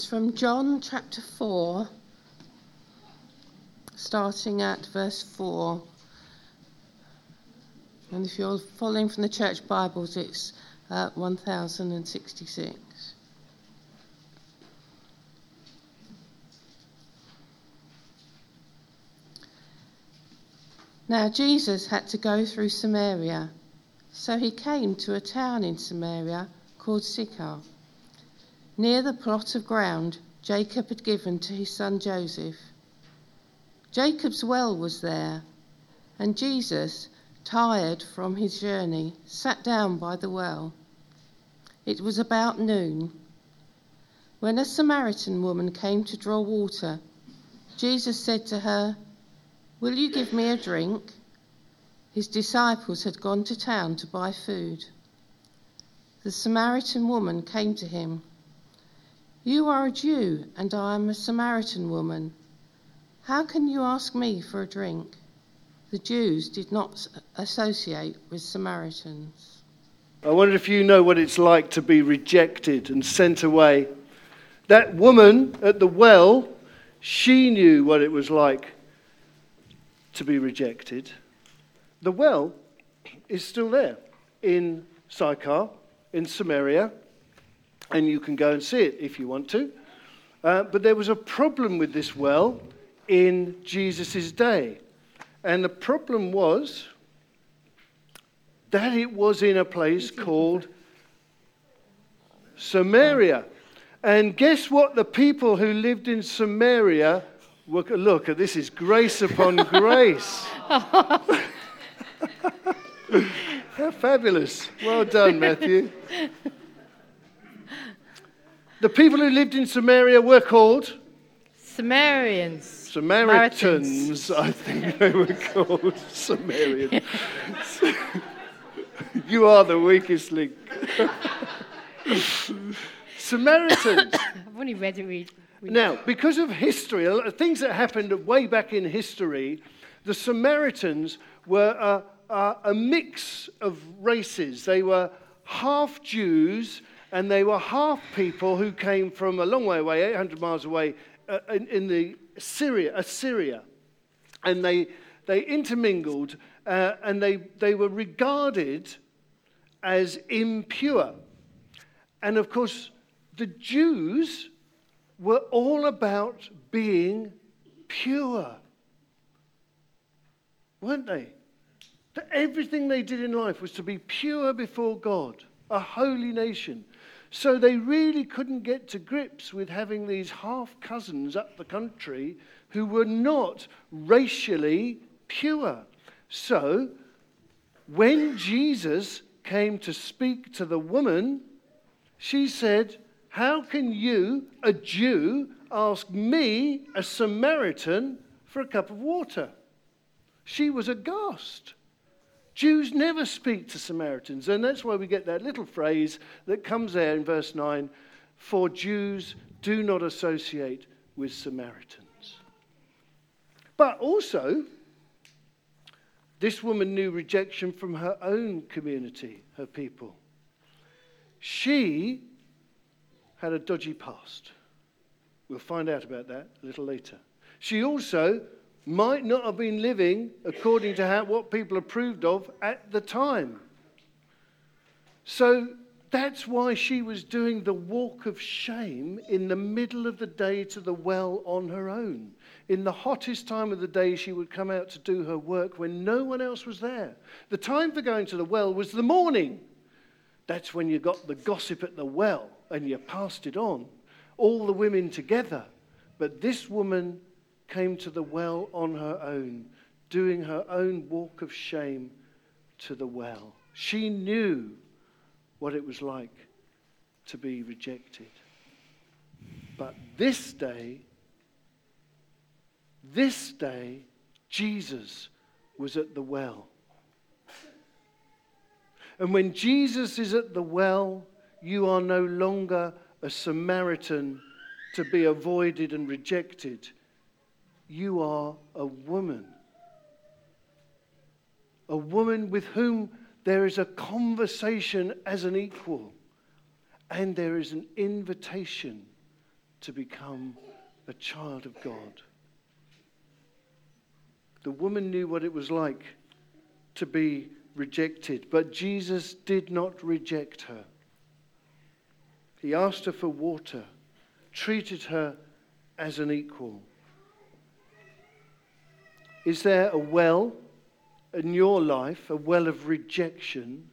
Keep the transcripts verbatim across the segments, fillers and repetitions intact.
From John chapter four, starting at verse four. And if you're following from the church Bibles, it's uh, one thousand sixty-six. Now Jesus had to go through Samaria, so he came to a town in Samaria called Sychar, near the plot of ground Jacob had given to his son Joseph. Jacob's well was there, and Jesus, tired from his journey, sat down by the well. It was about noon. When a Samaritan woman came to draw water, Jesus said to her, "Will you give me a drink?" His disciples had gone to town to buy food. The Samaritan woman came to him. "You are a Jew, and I am a Samaritan woman. How can you ask me for a drink?" The Jews did not associate with Samaritans. I wonder if you know what it's like to be rejected and sent away. That woman at the well, she knew what it was like to be rejected. The well is still there in Sychar, in Samaria. And you can go and see it if you want to. Uh, but there was a problem with this well in Jesus' day. And the problem was that it was in a place called Samaria. And guess what the people who lived in Samaria were... Look, this is grace upon grace. How fabulous. Well done, Matthew. The people who lived in Samaria were called? Samaritans. Samaritans, Samaritans. I think they were called Samaritans. You are the weakest link. Samaritans. I've only read it. Read, read. Now, because of history, things that happened way back in history, the Samaritans were a, a, a mix of races. They were half Jews, and they were half people who came from a long way away, eight hundred miles away, uh, in, in the Syria, Assyria. And they they intermingled, uh, and they, they were regarded as impure. And of course, the Jews were all about being pure, weren't they? That everything they did in life was to be pure before God, a holy nation. So they really couldn't get to grips with having these half-cousins up the country who were not racially pure. So when Jesus came to speak to the woman, she said, "How can you, a Jew, ask me, a Samaritan, for a cup of water?" She was aghast. Jews never speak to Samaritans, and that's why we get that little phrase that comes there in verse nine, "For Jews do not associate with Samaritans." But also, this woman knew rejection from her own community, her people. She had a dodgy past. We'll find out about that a little later. She also might not have been living according to how, what people approved of at the time. So that's why she was doing the walk of shame in the middle of the day to the well on her own. In the hottest time of the day, she would come out to do her work when no one else was there. The time for going to the well was the morning. That's when you got the gossip at the well and you passed it on, all the women together. But this woman came to the well on her own, doing her own walk of shame to the well. She knew what it was like to be rejected. But this day, this day, Jesus was at the well. And when Jesus is at the well, you are no longer a Samaritan to be avoided and rejected. You are a woman. A woman with whom there is a conversation as an equal. And there is an invitation to become a child of God. The woman knew what it was like to be rejected, but Jesus did not reject her. He asked her for water, treated her as an equal. Is there a well in your life, a well of rejection,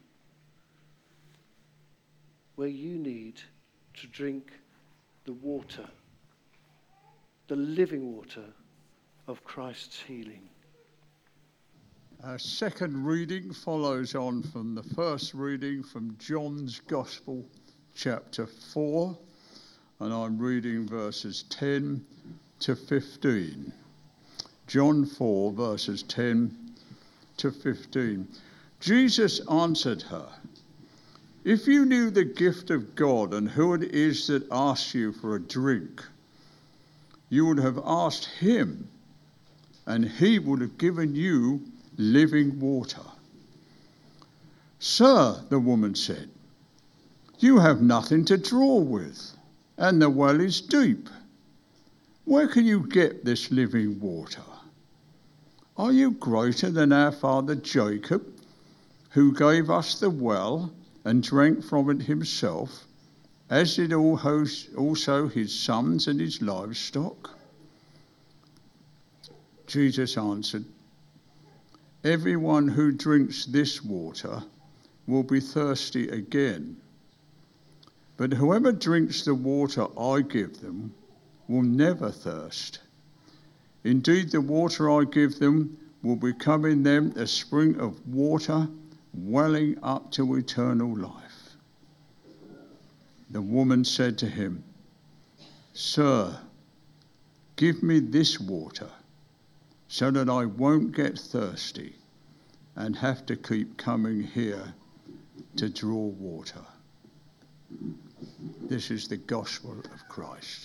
where you need to drink the water, the living water of Christ's healing? Our second reading follows on from the first reading from John's Gospel, chapter four, and I'm reading verses ten to fifteen. John four, verses ten to fifteen. Jesus answered her, "If you knew the gift of God and who it is that asks you for a drink, you would have asked him, and he would have given you living water." "Sir," the woman said, "you have nothing to draw with, and the well is deep. Where can you get this living water? Are you greater than our father Jacob, who gave us the well and drank from it himself, as did also his sons and his livestock?" Jesus answered, "Everyone who drinks this water will be thirsty again. But whoever drinks the water I give them will never thirst. Indeed, the water I give them will become in them a spring of water welling up to eternal life." The woman said to him, "Sir, give me this water so that I won't get thirsty and have to keep coming here to draw water." This is the gospel of Christ.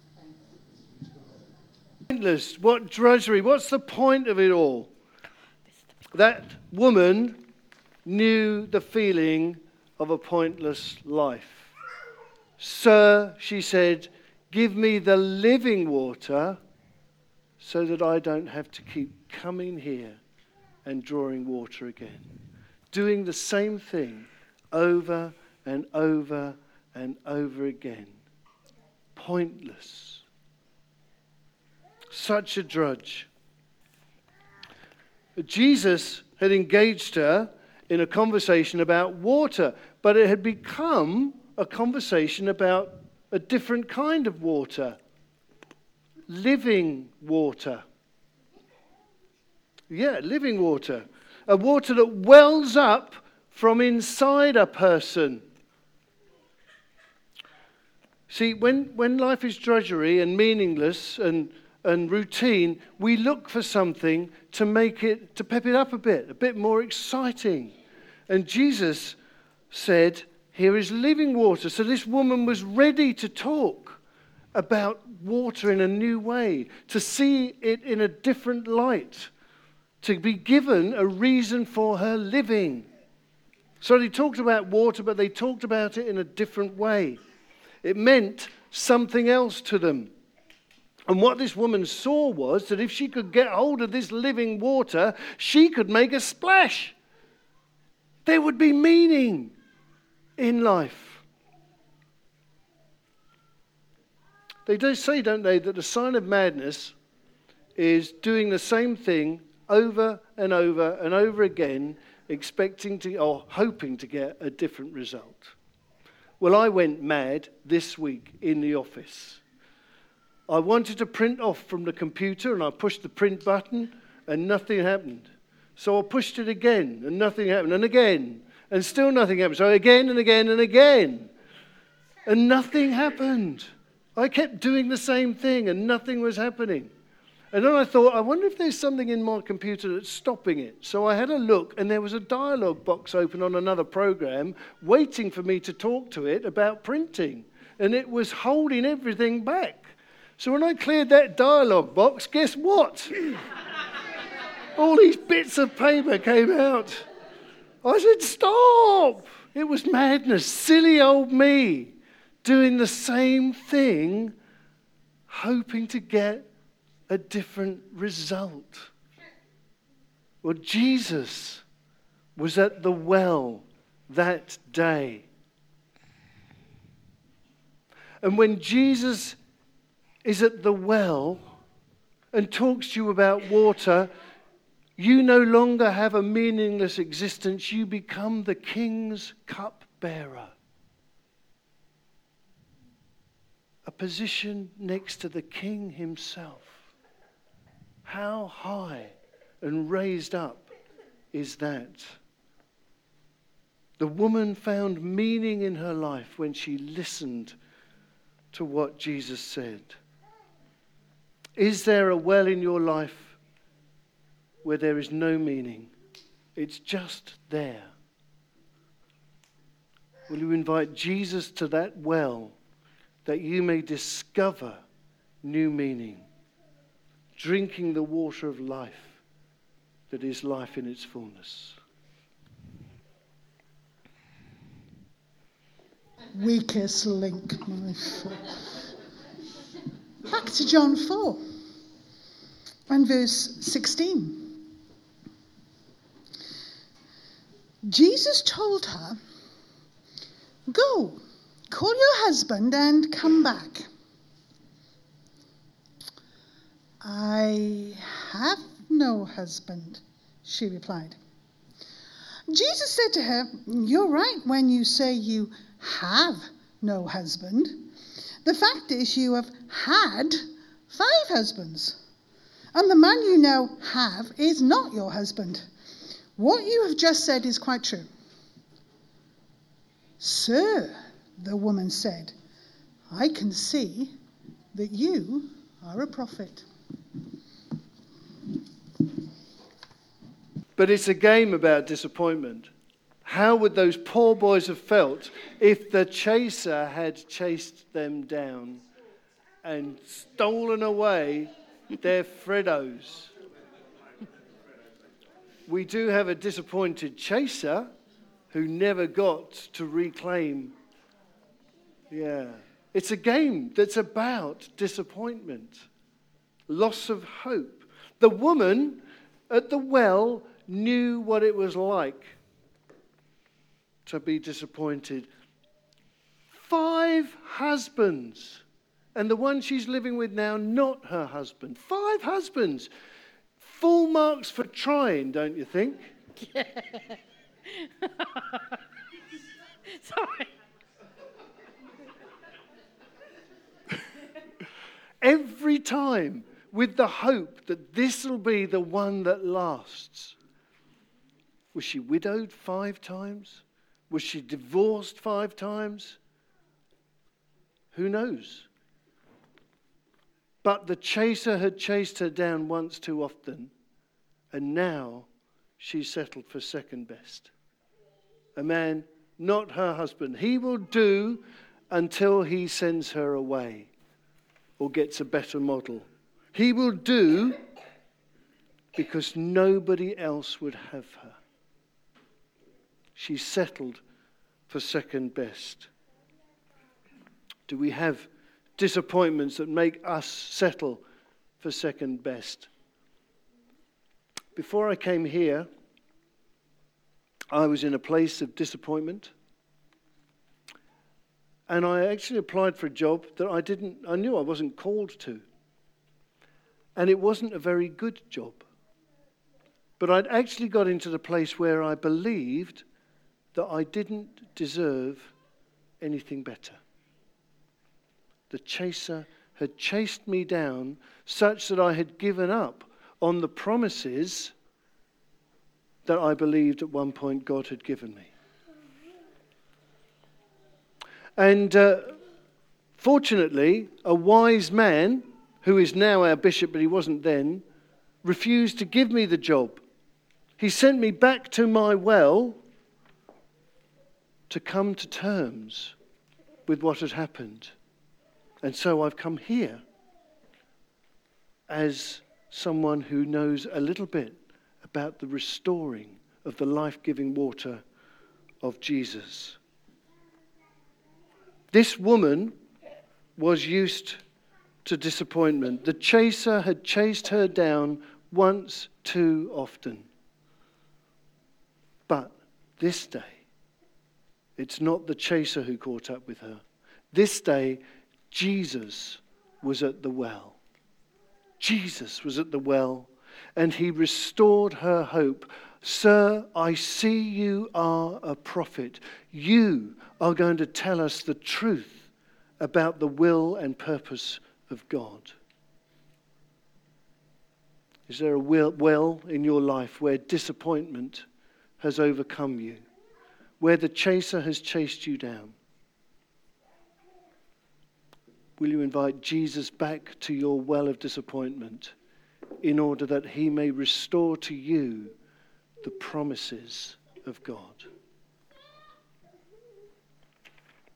Pointless. What drudgery. What's the point of it all? That woman knew the feeling of a pointless life. "Sir," she said, "give me the living water so that I don't have to keep coming here and drawing water again." Doing the same thing over and over and over again. Pointless. Such a drudge. Jesus had engaged her in a conversation about water, but it had become a conversation about a different kind of water. Living water. Yeah, living water. A water that wells up from inside a person. See, when, when life is drudgery and meaningless and, and routine, we look for something to make it, to pep it up a bit, a bit more exciting. And Jesus said, here is living water. So this woman was ready to talk about water in a new way, to see it in a different light, to be given a reason for her living. So they talked about water, but they talked about it in a different way. It meant something else to them. And what this woman saw was that if she could get hold of this living water, she could make a splash. There would be meaning in life. They do say, don't they, that the sign of madness is doing the same thing over and over and over again, expecting to or hoping to get a different result. Well, I went mad this week in the office. I wanted to print off from the computer and I pushed the print button and nothing happened. So I pushed it again and nothing happened, and again, and still nothing happened. So again and again and again, and nothing happened. I kept doing the same thing and nothing was happening. And then I thought, I wonder if there's something in my computer that's stopping it. So I had a look, and there was a dialogue box open on another program waiting for me to talk to it about printing. And it was holding everything back. So when I cleared that dialogue box, guess what? All these bits of paper came out. I said, stop! It was madness. Silly old me doing the same thing hoping to get a different result. Well, Jesus was at the well that day. And when Jesus is at the well and talks to you about water, you no longer have a meaningless existence. You become the King's cupbearer. A position next to the King himself. How high and raised up is that? The woman found meaning in her life when she listened to what Jesus said. Is there a well in your life where there is no meaning? It's just there. Will you invite Jesus to that well that you may discover new meaning, drinking the water of life that is life in its fullness? Weakest link, my foot. Back to John four and verse sixteen. Jesus told her, "Go, call your husband and come back." "I have no husband," she replied. Jesus said to her, "You're right when you say you have no husband. The fact is you have had five husbands, and the man you now have is not your husband. What you have just said is quite true." "Sir," the woman said, "I can see that you are a prophet." But it's a game about disappointment. How would those poor boys have felt if the chaser had chased them down and stolen away their Freddos? We do have a disappointed chaser who never got to reclaim. Yeah. It's a game that's about disappointment, loss of hope. The woman at the well knew what it was like to be disappointed. Five husbands. And the one she's living with now, not her husband. Five husbands. Full marks for trying, don't you think? Sorry. Every time with the hope that this will be the one that lasts. Was she widowed five times? Was she divorced five times? Who knows? But the chaser had chased her down once too often, and now she's settled for second best. A man, not her husband. He will do until he sends her away or gets a better model. He will do because nobody else would have her. She's settled for second best. Do we have disappointments that make us settle for second best? Before I came here, I was in a place of disappointment. And I actually applied for a job that I didn't, I knew I wasn't called to. And it wasn't a very good job. But I'd actually got into the place where I believed that I didn't deserve anything better. The chaser had chased me down such that I had given up on the promises that I believed at one point God had given me. And uh, fortunately, a wise man, who is now our bishop, but he wasn't then, refused to give me the job. He sent me back to my well to come to terms with what had happened. And so I've come here as someone who knows a little bit about the restoring of the life-giving water of Jesus. This woman was used to disappointment. The chaser had chased her down once too often. But this day, it's not the chaser who caught up with her. This day, Jesus was at the well. Jesus was at the well, and he restored her hope. Sir, I see you are a prophet. You are going to tell us the truth about the will and purpose of God. Is there a well in your life where disappointment has overcome you, where the chaser has chased you down? Will you invite Jesus back to your well of disappointment in order that he may restore to you the promises of God?